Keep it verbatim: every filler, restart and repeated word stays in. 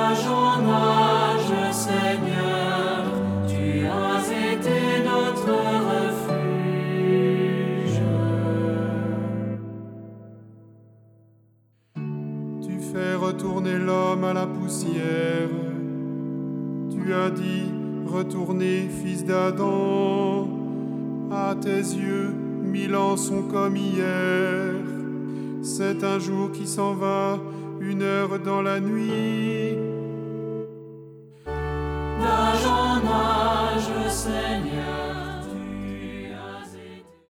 D'âge en âge, Seigneur, tu as été notre refuge. Tu fais retourner l'homme à la poussière. Tu as dit, retournez, fils d'Adam. À tes yeux, mille ans sont comme hier. C'est un jour qui s'en va, une heure dans la nuit. D'âge en âge, Seigneur,